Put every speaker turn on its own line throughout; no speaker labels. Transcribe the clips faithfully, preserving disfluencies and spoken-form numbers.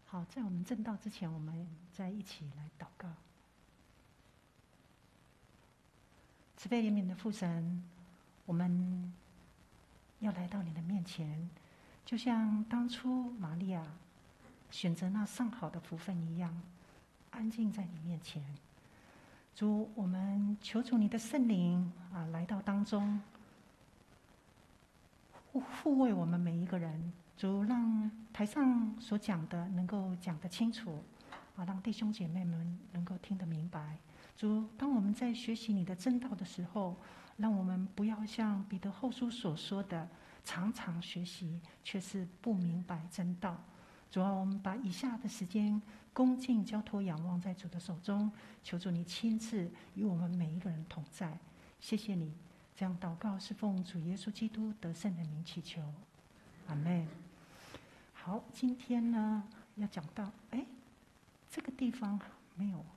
好，在我们正道之前，我们再一起来祷告。慈悲怜悯的父神，我们要来到你的面前，就像当初玛利亚选择那上好的福分一样，安静在你面前。主，我们求主你的圣灵啊，来到当中，护护卫我们每一个人。主，让台上所讲的能够讲得清楚，啊，让弟兄姐妹们能够听得明白。主，当我们在学习你的真道的时候，让我们不要像彼得后书所说的，常常学习，却是不明白真道。主啊，我们把以下的时间恭敬交托仰望在主的手中，求主你亲自与我们每一个人同在。谢谢你，这样祷告是奉主耶稣基督得胜的名祈求，阿们。好，今天呢要讲到，哎，这个地方没有。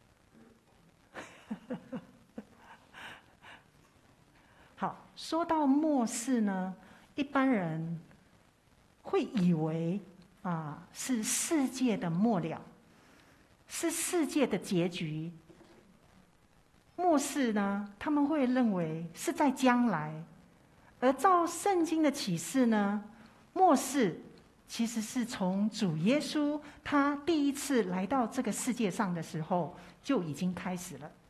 好，说到末世呢，一般人会以为啊是世界的末了，是世界的结局。末世呢，他们会认为是在将来，而照圣经的启示呢，末世其实是从主耶稣他第一次来到这个世界上的时候就已经开始了。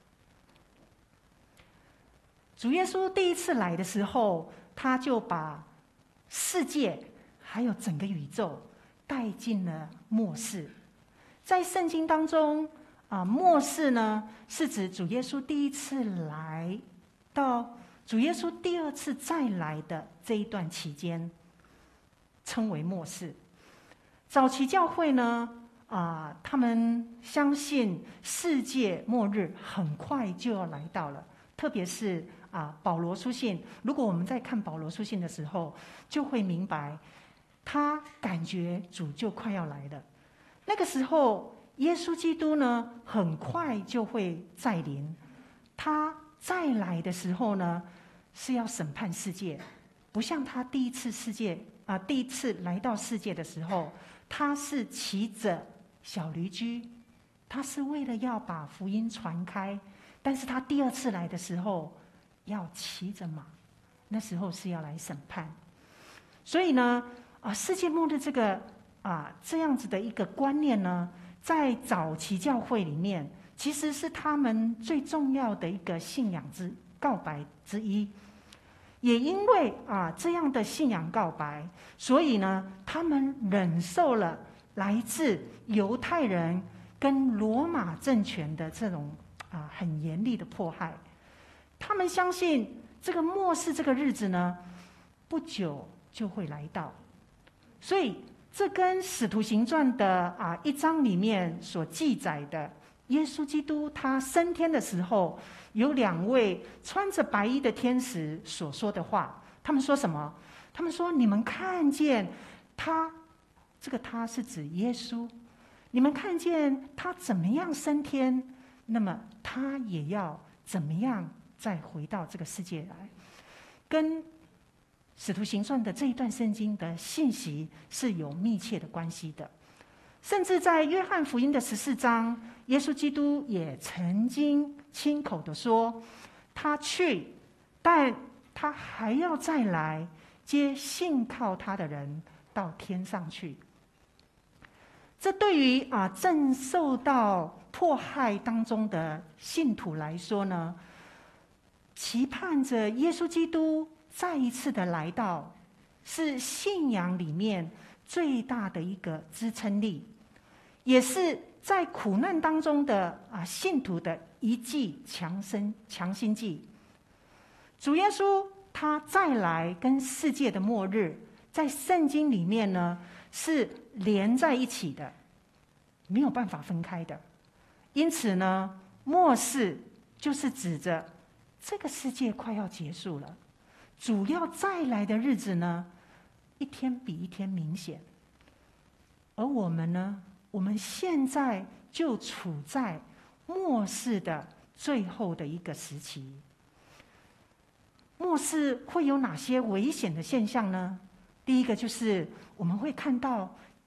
主耶稣第一次来的时候，他就把世界还有整个宇宙带进了末世。在圣经当中啊，末世呢是指主耶稣第一次来到主耶稣第二次再来的这一段期间，称为末世。早期教会呢啊，他们相信世界末日很快就要来到了，特别是啊，保罗书信，如果我们在看保罗书信的时候，就会明白，他感觉主就快要来了。那个时候，耶稣基督呢，很快就会再临。他再来的时候呢，是要审判世界，不像他第一次世界啊，第一次来到世界的时候，他是骑着小驴驹，他是为了要把福音传开。但是他第二次来的时候，要骑着马，那时候是要来审判。所以呢，啊，世界末日这个啊这样子的一个观念呢，在早期教会里面，其实是他们最重要的一个信仰之告白之一。也因为啊这样的信仰告白，所以呢，他们忍受了来自犹太人跟罗马政权的这种啊很严厉的迫害。他们相信这个末世这个日子呢，不久就会来到，所以这跟使徒行传的啊一章里面所记载的，耶稣基督他升天的时候，有两位穿着白衣的天使所说的话。他们说什么？他们说：“你们看见他，这个他是指耶稣，你们看见他怎么样升天，那么他也要怎么样再回到这个世界来。”跟使徒行传的这一段圣经的信息是有密切的关系的。甚至在约翰福音的十四章，耶稣基督也曾经亲口的说，他去，但他还要再来接信靠他的人到天上去。这对于啊正受到迫害当中的信徒来说呢，期盼着耶稣基督再一次的来到，是信仰里面最大的一个支撑力，也是在苦难当中的啊信徒的一剂强身强心剂。主耶稣他再来跟世界的末日，在圣经里面呢是连在一起的，没有办法分开的。因此呢，末世就是指着这个世界快要结束了，主要再来的日子呢，一天比一天明显。而我们呢，我们现在就处在末世的最后的一个时期。末世会有哪些危险的现象呢？第一个就是我们会看到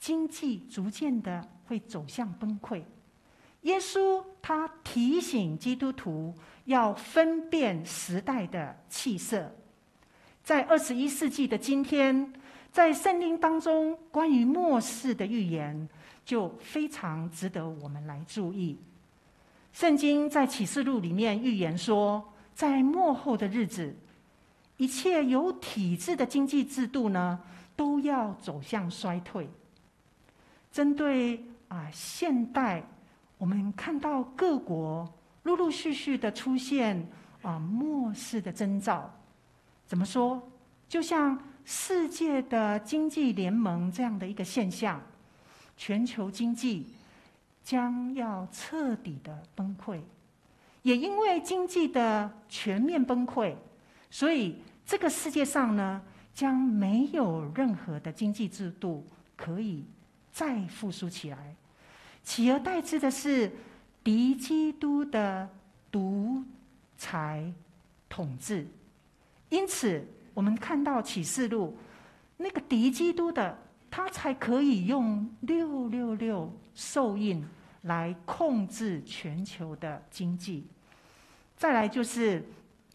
经济逐渐的会走向崩溃。耶稣他提醒基督徒要分辨时代的气色。在二十一世纪的今天，在圣经当中关于末世的预言就非常值得我们来注意。圣经在启示录里面预言说，在末后的日子，一切有体制的经济制度呢，都要走向衰退。针对啊现代，我们看到各国陆陆续续的出现啊末世的征兆。怎么说？就像世界的经济联盟这样的一个现象，全球经济将要彻底的崩溃。也因为经济的全面崩溃，所以这个世界上呢，将没有任何的经济制度可以再复苏起来，取而代之的是敌基督的独裁统治。因此我们看到启示录那个敌基督的，他才可以用六六六受印来控制全球的经济。再来就是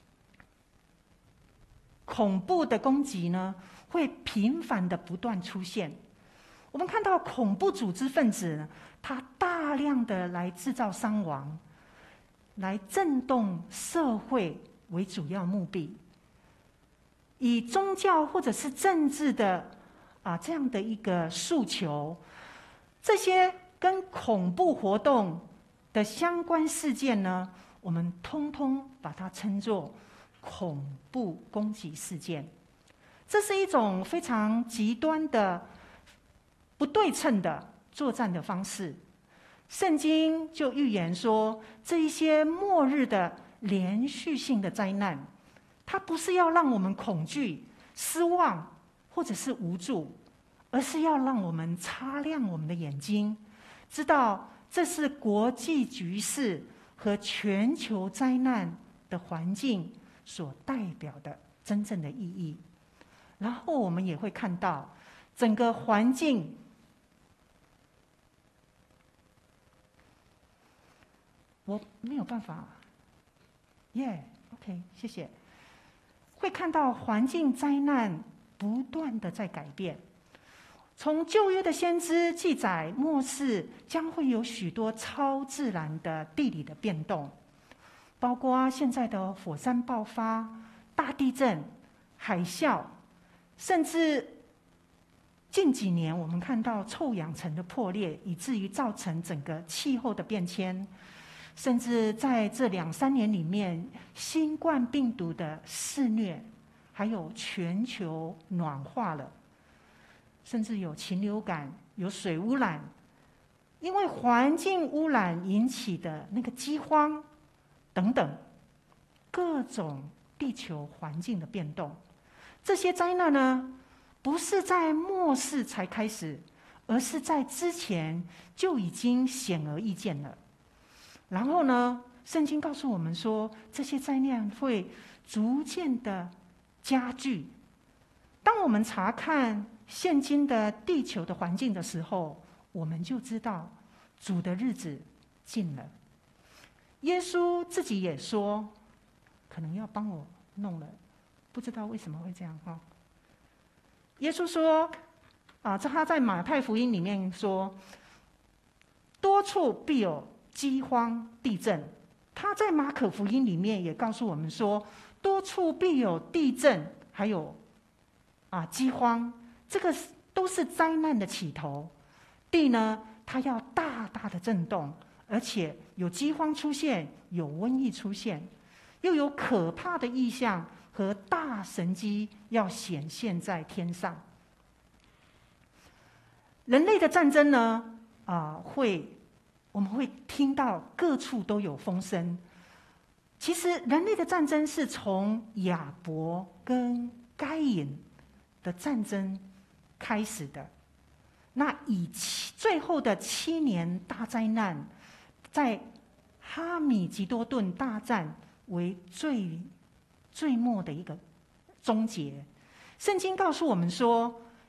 恐怖的攻击呢，会频繁的不断出现。我们看到恐怖组织分子呢，他大量的来制造伤亡，来震动社会为主要目的，以宗教或者是政治的啊这样的一个诉求，这些跟恐怖活动的相关事件呢，我们通通把它称作恐怖攻击事件。这是一种非常极端的不对称的作战的方式。圣经就预言说，这一些末日的连续性的灾难，它不是要让我们恐惧、失望或者是无助，而是要让我们擦亮我们的眼睛，知道这是国际局势和全球灾难的环境所代表的真正的意义。然后我们也会看到整个环境，我没有办法耶、yeah, OK 谢谢。会看到环境灾难不断的在改变。从旧约的先知记载，末世将会有许多超自然的地理的变动，包括现在的火山爆发、大地震、海啸，甚至近几年我们看到臭氧层的破裂，以至于造成整个气候的变迁，甚至在这两三年里面，新冠病毒的肆虐，还有全球暖化了。甚至有禽流感，有水污染，因为环境污染引起的那个饥荒等等，各种地球环境的变动，这些灾难呢，不是在末世才开始，而是在之前就已经显而易见了。然后呢，圣经告诉我们说，这些灾难会逐渐的加剧。当我们查看现今的地球的环境的时候，我们就知道主的日子近了。耶稣自己也说，可能要帮我弄了，不知道为什么会这样哈。耶稣说啊，他在马太福音里面说，多处必有饥荒、地震。他在马可福音里面也告诉我们说，多处必有地震，还有啊饥荒。这个都是灾难的起头。地呢，它要大大的震动，而且有饥荒出现，有瘟疫出现，又有可怕的异象和大神迹要显现在天上。人类的战争呢，啊、呃，会我们会听到各处都有风声。其实人类的战争是从亚伯跟该隐的战争开始的。那以七最后的七年大灾难，在哈米吉多顿大战为最最末的一个终结。圣经告诉我们说，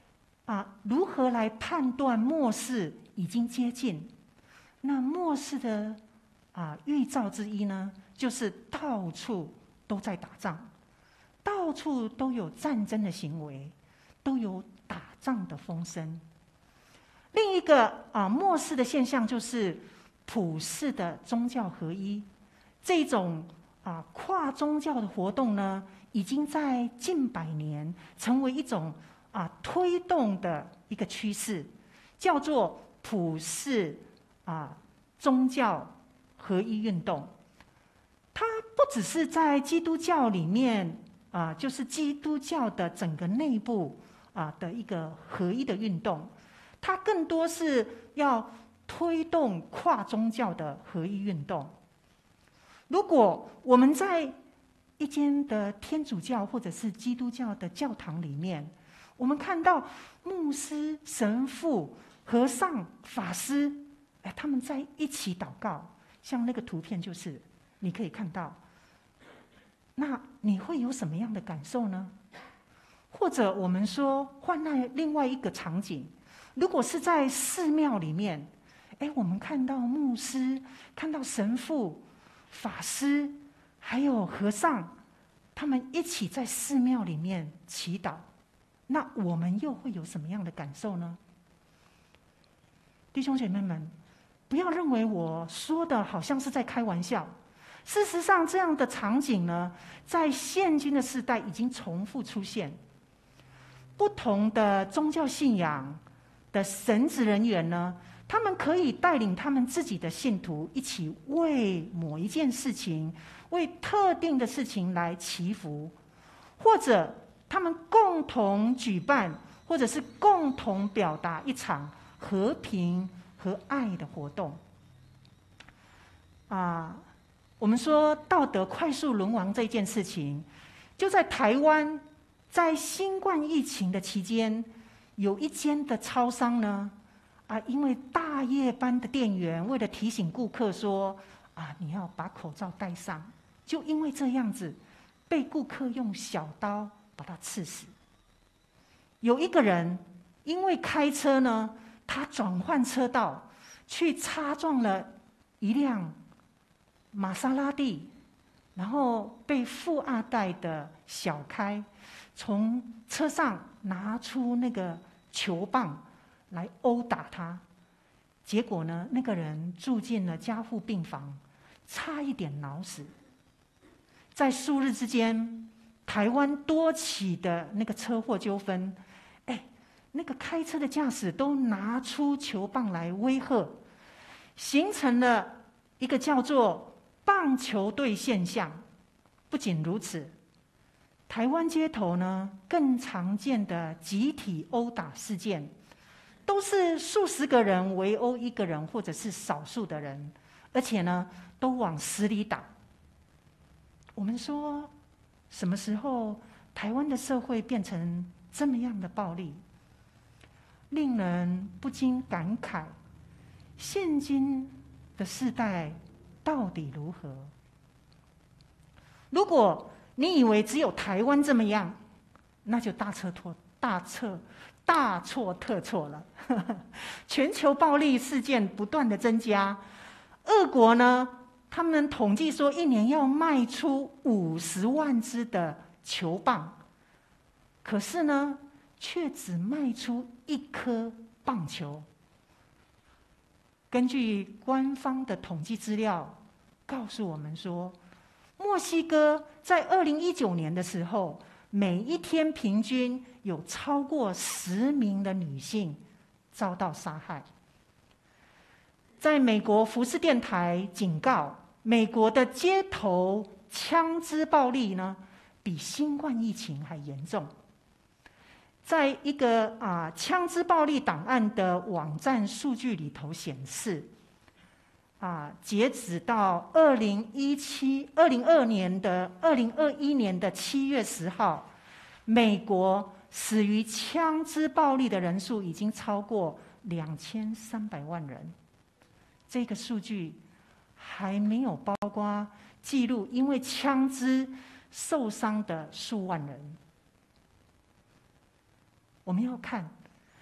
啊，如何来判断末世已经接近？那末世的啊预兆之一呢，就是到处都在打仗，到处都有战争的行为，都有打仗的风声。另一个啊末世的现象就是普世的宗教合一，这种啊跨宗教的活动呢，已经在近百年成为一种啊推动的一个趋势，叫做普世啊宗教合一运动。它不只是在基督教里面啊，就是基督教的整个内部啊的一个合一的运动，它更多是要推动跨宗教的合一运动。如果我们在一间的天主教或者是基督教的教堂里面，我们看到牧师、神父、和尚、法师，哎，他们在一起祷告，像那个图片就是你可以看到。那你会有什么样的感受呢？或者我们说换那另外一个场景，如果是在寺庙里面，哎，我们看到牧师、看到神父、法师，还有和尚，他们一起在寺庙里面祈祷，那我们又会有什么样的感受呢？弟兄姐妹们，不要认为我说的好像是在开玩笑。事实上，这样的场景呢，在现今的时代已经重复出现。不同的宗教信仰的神职人员呢，他们可以带领他们自己的信徒一起为某一件事情、为特定的事情来祈福，或者他们共同举办，或者是共同表达一场和平和爱的活动。啊，我们说道德快速沦亡这件事情，就在台湾，在新冠疫情的期间，有一间的超商呢，啊，因为大夜班的店员为了提醒顾客说，啊，你要把口罩戴上，就因为这样子，被顾客用小刀把他刺死。有一个人因为开车呢，他转换车道，去擦撞了一辆玛莎拉蒂，然后被富二代的小开从车上拿出那个球棒来殴打他，结果呢，那个人住进了加护病房，差一点脑死。在数日之间，台湾多起的那个车祸纠纷，哎，那个开车的驾驶都拿出球棒来威吓，形成了一个叫做棒球队现象。不仅如此，台湾街头呢，更常见的集体殴打事件，都是数十个人围殴一个人，或者是少数的人，而且呢，都往死里打。我们说，什么时候台湾的社会变成这么样的暴力？令人不禁感慨，现今的世代到底如何？如果你以为只有台湾这么样，那就大错特大错大错特错了。全球暴力事件不断的增加，俄国呢，他们统计说一年要卖出五十万支的球棒，可是呢，却只卖出一颗棒球。根据官方的统计资料告诉我们说，墨西哥在二零一九年的时候，每一天平均有超过十名的女性遭到杀害。在美国福斯电台警告，美国的街头枪支暴力呢，比新冠疫情还严重。在一个啊枪支暴力档案的网站数据里头显示，啊，截止到二零一七、二零二年的二零二一年的七月十号，美国死于枪支暴力的人数已经超过两千三百万人。这个数据还没有包括记录因为枪支受伤的数万人。我们要看，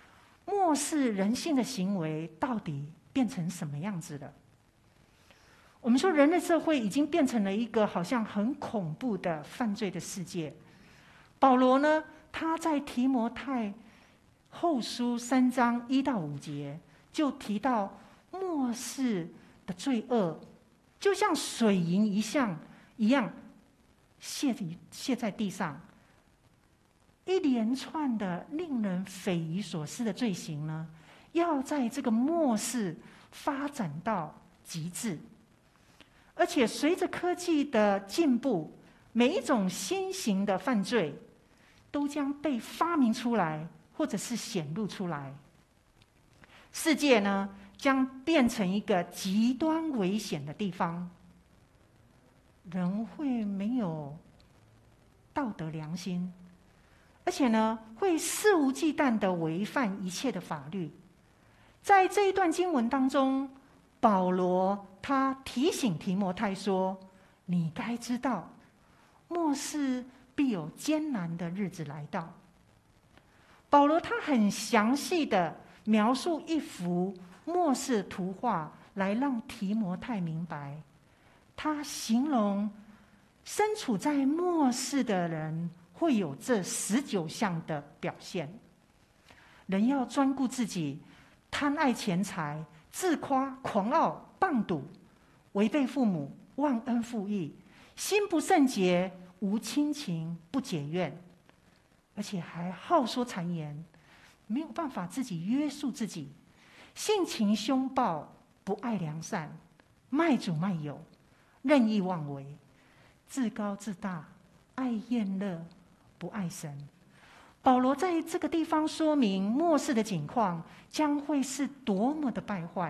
末世人性的行为到底变成什么样子了？我们说，人类社会已经变成了一个好像很恐怖的犯罪的世界。保罗呢，他在提摩太后书三章一到五节就提到，末世的罪恶就像水银一样一样泻泻在地上，一连串的令人匪夷所思的罪行呢，要在这个末世发展到极致。而且随着科技的进步，每一种新型的犯罪都将被发明出来，或者是显露出来。世界呢，将变成一个极端危险的地方。人会没有道德良心，而且呢，会肆无忌惮地违反一切的法律。在这一段经文当中，保罗他提醒提摩太说：“你该知道，末世必有艰难的日子来到。”保罗他很详细的描述一幅末世图画，来让提摩太明白。他形容身处在末世的人会有这十九项的表现：人要专顾自己，贪爱钱财，自夸、狂傲、棒赌，违背父母，忘恩负义，心不圣洁，无亲情，不解怨，而且还好说谗言，没有办法自己约束自己，性情凶暴，不爱良善，卖主卖友，任意妄为，自高自大，爱厌乐，不爱神。保罗在这个地方说明末世的景况将会是多么的败坏。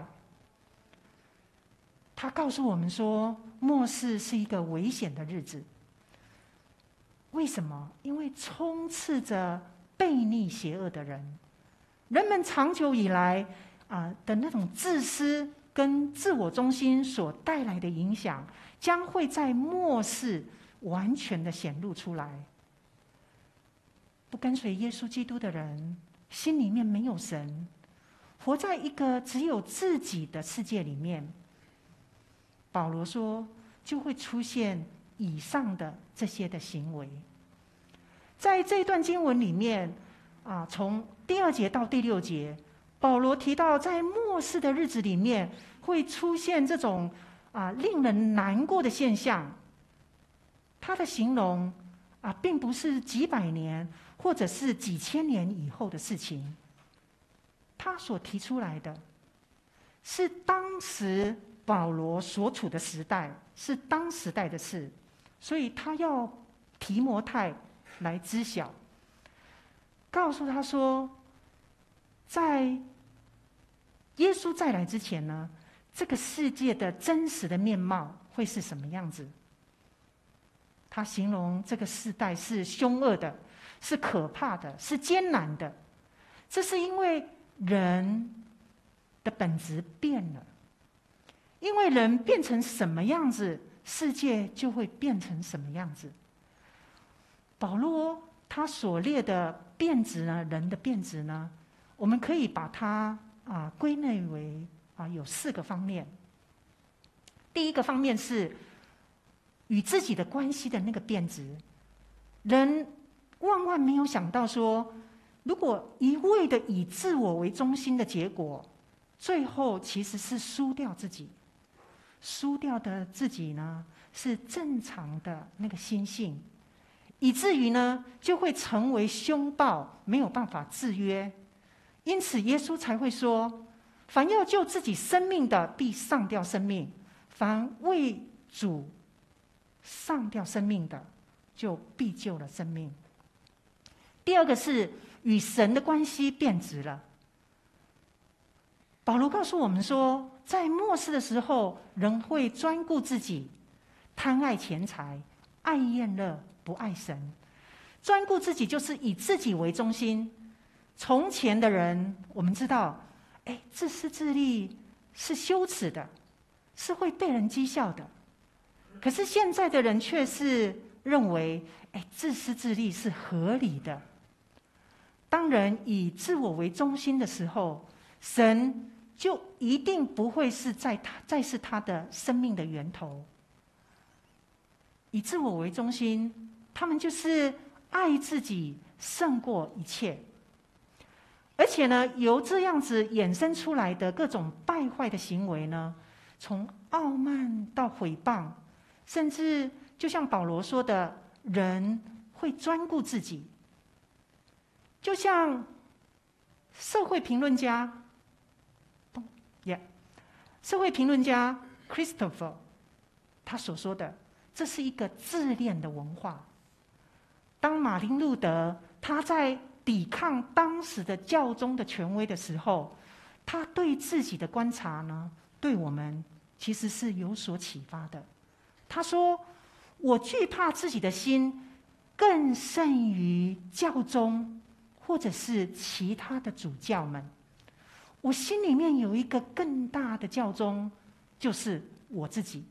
他告诉我们说，末世是一个危险的日子。为什么？因为充斥着悖逆邪恶的人，人们长久以来啊、呃、的那种自私跟自我中心所带来的影响，将会在末世完全的显露出来。不跟随耶稣基督的人，心里面没有神，活在一个只有自己的世界里面。保罗说，就会出现以上的这些的行为。在这一段经文里面，啊，从第二节到第六节，保罗提到，在末世的日子里面，会出现这种啊令人难过的现象。他的形容啊，并不是几百年或者是几千年以后的事情。他所提出来的，是当时保罗所处的时代，是当时代的事，所以他要提摩太来知晓，告诉他说，在耶稣再来之前呢，这个世界的真实的面貌会是什么样子？他形容这个世代是凶恶的，是可怕的，是艰难的。这是因为人的本质变了，因为人变成什么样子，世界就会变成什么样子。保罗他所列的变质呢，人的变质呢，我们可以把它啊归类为啊有四个方面。第一个方面是与自己的关系的那个变质，人万万没有想到说，如果一味的以自我为中心的结果，最后其实是输掉自己。输掉的自己呢，是正常的那个心性，以至于呢，就会成为凶暴，没有办法制约。因此，耶稣才会说：凡要救自己生命的，必丧掉生命；凡为主丧掉生命的，就必救了生命。第二个是与神的关系变质了。保罗告诉我们说，在末世的时候，人会专顾自己，贪爱钱财，爱厌乐，不爱神。专顾自己就是以自己为中心。从前的人，我们知道，哎，自私自利是羞耻的，是会被人讥笑的。可是现在的人却是认为，哎，自私自利是合理的。 当人以自我为中心的时候，神就一定不会是在他再是他的生命的源头。以自我为中心，他们就是爱自己胜过一切。而且呢，由这样子衍生出来的各种败坏的行为呢，从傲慢到毁谤，甚至就像保罗说的，人会专顾自己。就像社会评论家，yeah, 社会评论家 Christopher 他所说的，这是一个自恋的文化。当马丁路德他在抵抗当时的教宗的权威的时候，他对自己的观察呢，对我们其实是有所启发的。他说：“我惧怕自己的心更胜于教宗，或者是其他的主教们。我心里面有一个更大的教宗，就是我自己。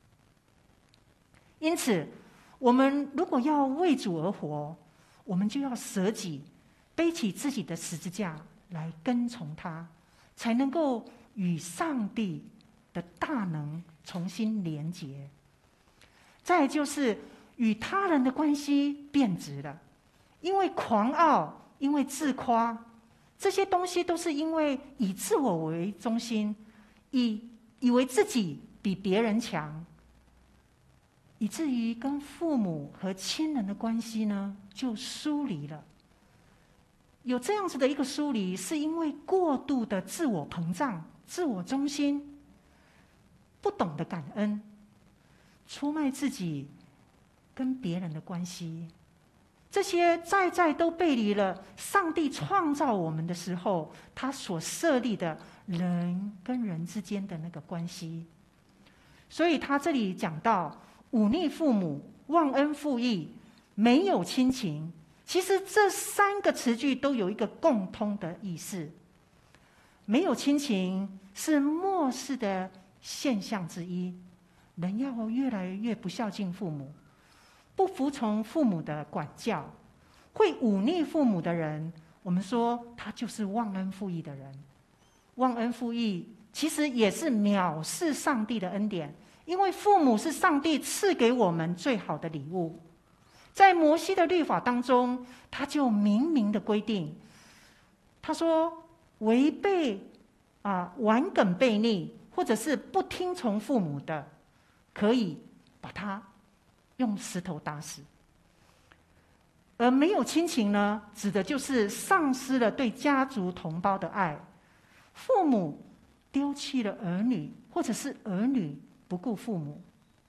因此，我们如果要为主而活，我们就要舍己，背起自己的十字架来跟从他，才能够与上帝的大能重新连结。再来就是与他人的关系变质了，因为狂傲，因为自夸，这些东西都是因为以自我为中心，以以为自己比别人强，以至于跟父母和亲人的关系呢就疏离了。有这样子的一个疏离，是因为过度的自我膨胀、自我中心，不懂得感恩，出卖自己跟别人的关系，这些在在都背离了上帝创造我们的时候他所设立的人跟人之间的那个关系。所以他这里讲到忤逆父母、忘恩负义、没有亲情，其实这三个词句都有一个共通的意思。没有亲情是末世的现象之一，人要越来越不孝敬父母，不服从父母的管教，会忤逆父母的人，我们说他就是忘恩负义的人。忘恩负义其实也是藐视上帝的恩典，因为父母是上帝赐给我们最好的礼物。在摩西的律法当中，他就明明的规定，他说违背啊顽梗悖逆，或者是不听从父母的，可以把他用石头打死。而没有亲情呢，指的就是丧失了对家族同胞的爱，父母丢弃了儿女，或者是儿女不顾父母。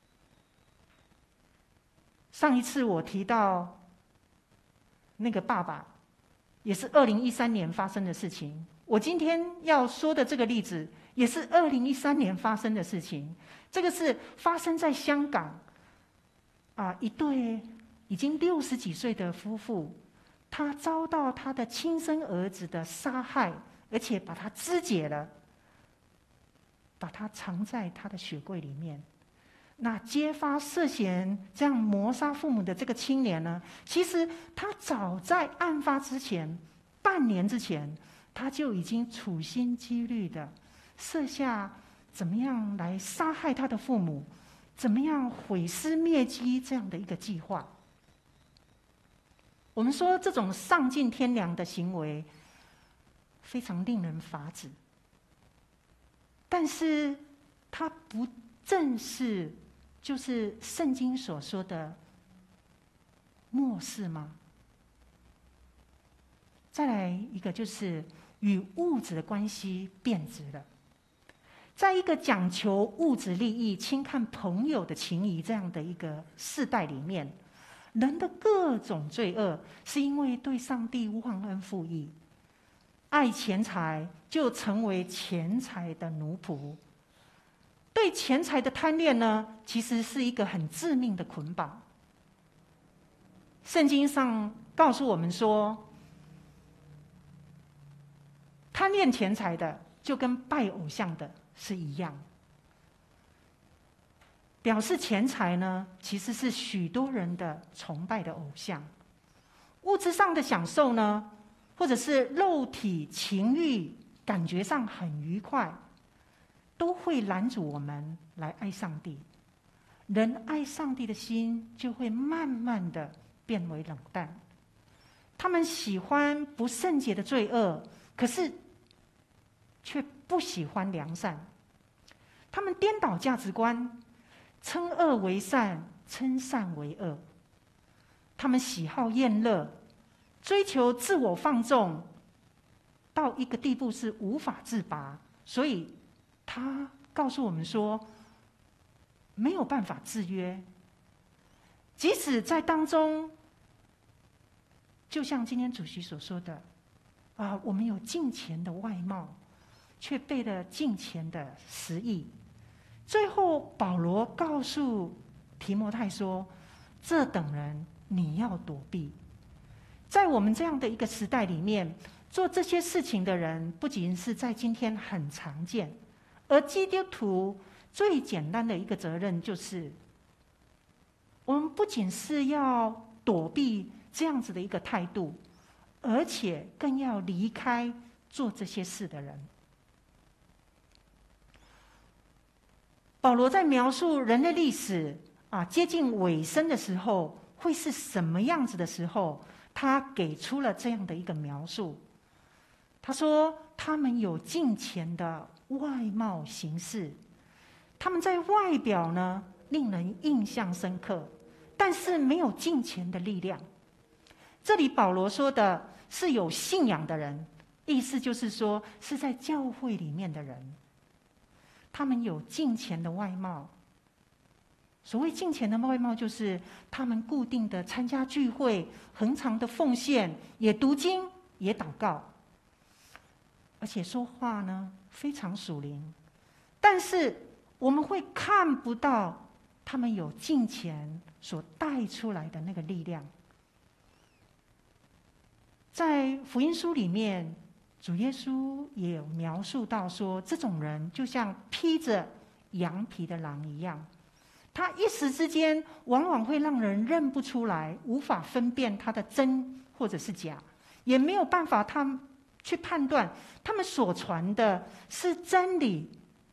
上一次我提到那个爸爸，也是二零一三年发生的事情。我今天要说的这个例子，也是二零一三年发生的事情。这个是发生在香港，啊，一对已经六十几岁的夫妇，他遭到他的亲生儿子的杀害，而且把他肢解了，把他藏在他的雪柜里面。那揭发涉嫌这样谋杀父母的这个青年呢，其实他早在案发之前半年之前，他就已经处心积虑的设下怎么样来杀害他的父母，怎么样毁尸灭迹这样的一个计划。我们说这种丧尽天良的行为非常令人发指，但是他不正是就是圣经所说的末世吗？再来一个就是与物质的关系变质了。在一个讲求物质利益、轻看朋友的情谊这样的一个世代里面，人的各种罪恶是因为对上帝忘恩负义，爱钱财就成为钱财的奴仆。对钱财的贪恋呢，其实是一个很致命的捆绑。圣经上告诉我们说，贪恋钱财的就跟拜偶像的是一样，表示钱财呢其实是许多人的崇拜的偶像。物质上的享受呢， 或者是肉体情欲感觉上很愉快，都会拦阻我们来爱上帝。人爱上帝的心就会慢慢的变为冷淡。他们喜欢不圣洁的罪恶，可是却不喜欢良善。他们颠倒价值观，称恶为善，称善为恶。他们喜好厌乐，追求自我放纵，到一个地步是无法自拔。所以他告诉我们说，没有办法制约。即使在当中，就像今天主席所说的，啊，我们有敬虔的外貌，却背了敬虔的实意。最后，保罗告诉提摩太说：“这等人你要躲避。”在我们这样的一个时代里面，做这些事情的人，不仅是在今天很常见，而基督徒最简单的一个责任就是，我们不仅是要躲避这样子的一个态度，而且更要离开做这些事的人。保罗在描述人类历史啊接近尾声的时候，会是什么样子的时候，他给出了这样的一个描述。他说，他们有敬虔的外貌形式，他们在外表呢令人印象深刻，但是没有敬虔的力量。这里保罗说的是有信仰的人，意思就是说是在教会里面的人，他们有敬虔的外貌。所谓敬虔的外貌，就是他们固定的参加聚会，恒常的奉献，也读经，也祷告，而且说话呢非常属灵。但是我们会看不到他们有敬虔所带出来的那个力量。在福音书里面，主耶稣也有描述到说，这种人就像披着羊皮的狼一样，他一时之间往往会让人认不出来，无法分辨他的真或者是假，也没有办法他们去判断他们所传的是真理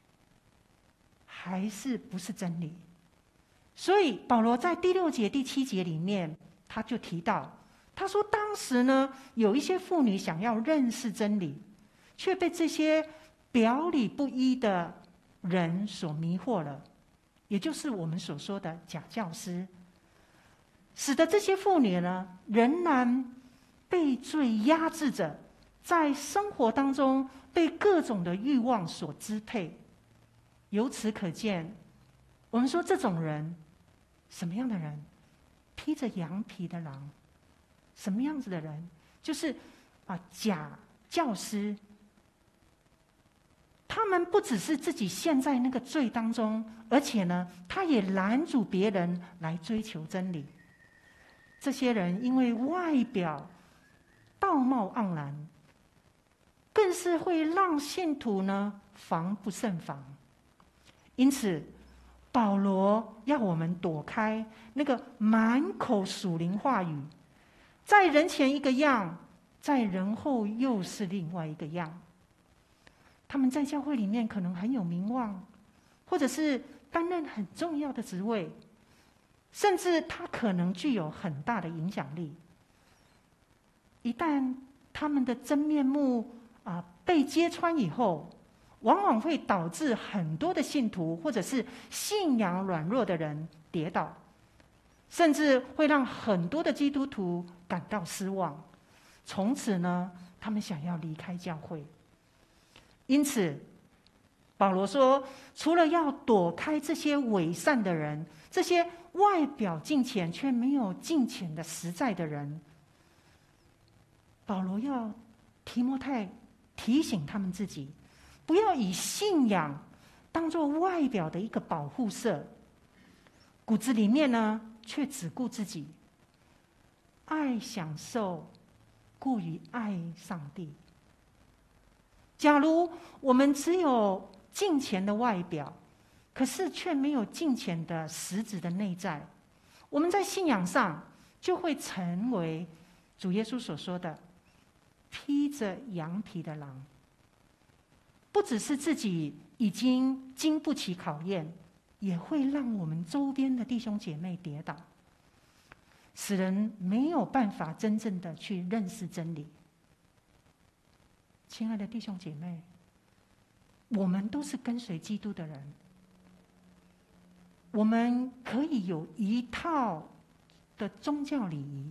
还是不是真理。所以保罗在第六节第七节里面，他就提到，他说当时呢，有一些妇女想要认识真理，却被这些表里不一的人所迷惑了，也就是我们所说的假教师，使得这些妇女呢仍然被罪压制着，在生活当中被各种的欲望所支配。由此可见，我们说这种人，什么样的人？披着羊皮的狼。什么样子的人？就是啊，假教师。他们不只是自己陷在那个罪当中，而且呢，他也拦阻别人来追求真理。这些人因为外表道貌岸然，更是会让信徒呢防不胜防。因此，保罗要我们躲开那个满口属灵话语，在人前一个样，在人后又是另外一个样。他们在教会里面可能很有名望，或者是担任很重要的职位，甚至他可能具有很大的影响力。一旦他们的真面目啊被揭穿以后，往往会导致很多的信徒或者是信仰软弱的人跌倒，甚至会让很多的基督徒感到失望，从此呢，他们想要离开教会。因此，保罗说，除了要躲开这些伪善的人，这些外表敬虔却没有敬虔的实在的人，保罗要提摩太提醒他们自己，不要以信仰当作外表的一个保护色，骨子里面呢却只顾自己，爱享受过于爱上帝。假如我们只有敬虔的外表，可是却没有敬虔的实质的内在，我们在信仰上就会成为主耶稣所说的披着羊皮的狼。不只是自己已经经不起考验，也会让我们周边的弟兄姐妹跌倒，使人没有办法真正的去认识真理。亲爱的弟兄姐妹，我们都是跟随基督的人，我们可以有一套的宗教礼仪，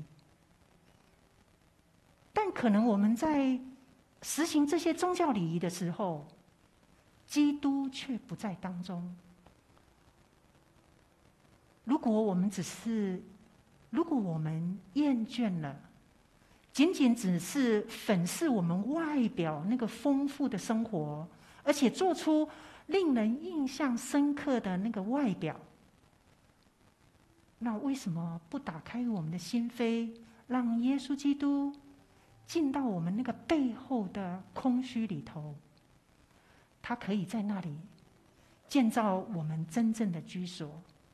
但可能我们在实行这些宗教礼仪的时候，基督却不在当中。如果我们只是，如果我们厌倦了，仅仅只是粉饰我们外表那个丰富的生活，而且做出令人印象深刻的那个外表，那为什么不打开我们的心扉，让耶稣基督进到我们那个背后的空虚里头？他可以在那里建造我们真正的居所。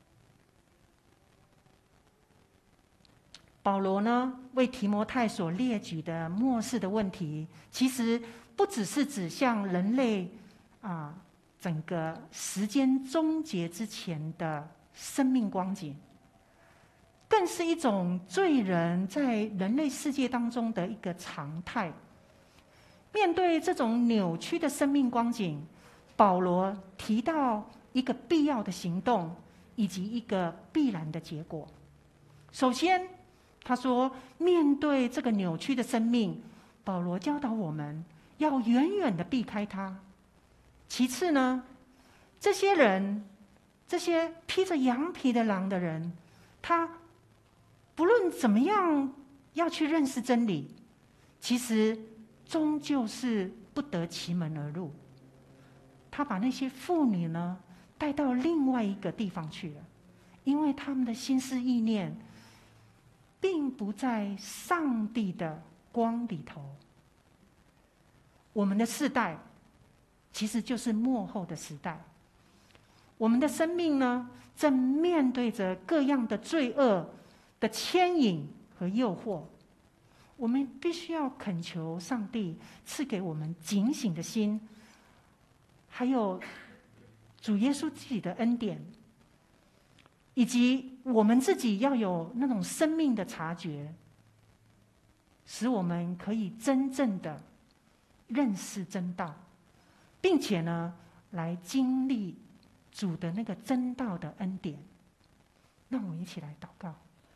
保罗呢，为提摩太所列举的末世的问题，其实不只是指向人类啊整个时间终结之前的生命光景，更是一种罪人在人类世界当中的一个常态。面对这种扭曲的生命光景，保罗提到一个必要的行动，以及一个必然的结果。首先，他说，面对这个扭曲的生命，保罗教导我们要远远的避开它。其次呢，这些人，这些披着羊皮的狼的人，他不论怎么样要去认识真理，其实终究是不得其门而入。他把那些妇女呢带到另外一个地方去了，因为他们的心思意念并不在上帝的光里头。我们的世代其实就是末后的时代，我们的生命呢正面对着各样的罪恶的牵引和诱惑。我们必须要恳求上帝赐给我们警醒的心，还有主耶稣自己的恩典，以及我们自己要有那种生命的察觉，使我们可以真正的认识真道，并且呢来经历主的那个真道的恩典。让我们一起来祷告。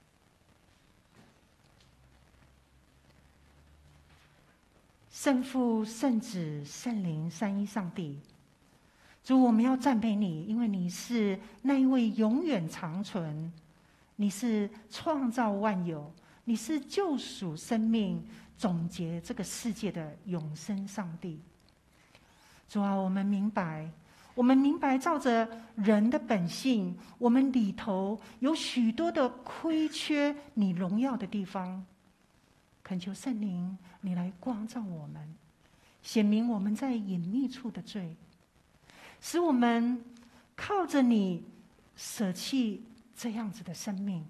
圣父、圣子、圣灵三一上帝，主，我们要赞美你，因为你是那一位永远长存，你是创造万有，你是救赎生命、总结这个世界的永生上帝。主啊，我们明白，我们明白照着人的本性，我们里头有许多的亏缺你荣耀的地方。恳求圣灵，你来光照我们，显明我们在隐秘处的罪，使我们靠着你舍弃这样子的生命。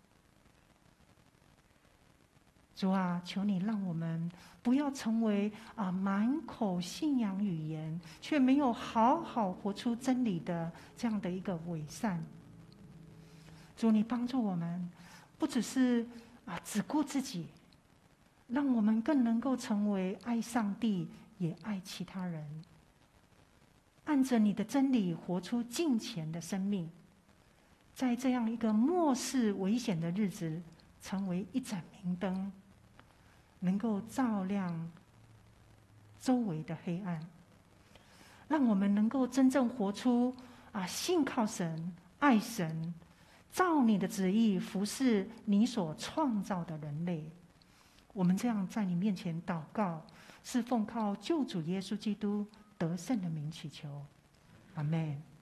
主啊，求你让我们不要成为啊满口信仰语言，却没有好好活出真理的这样的一个伪善。主，你帮助我们，不只是啊只顾自己，让我们更能够成为爱上帝也爱其他人，按着你的真理活出敬虔的生命，在这样一个末世危险的日子，成为一盏明灯，能够照亮周围的黑暗，让我们能够真正活出啊信靠神、爱神，照你的旨意服侍你所创造的人类。我们这样在你面前祷告，是奉靠救主耶稣基督得胜的名祈求，阿们。